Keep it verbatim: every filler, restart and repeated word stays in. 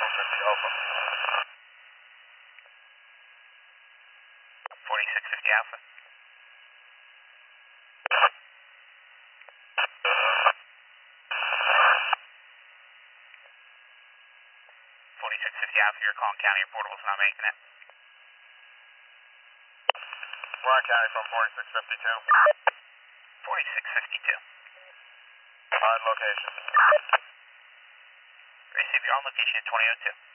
fifty Alpha. forty-six fifty Alpha. forty-six fifty Alpha, you're calling county, your portable's not making it. We're on county from forty-six fifty-two. forty-six fifty-two. On location. Receive your on location at twenty oh two.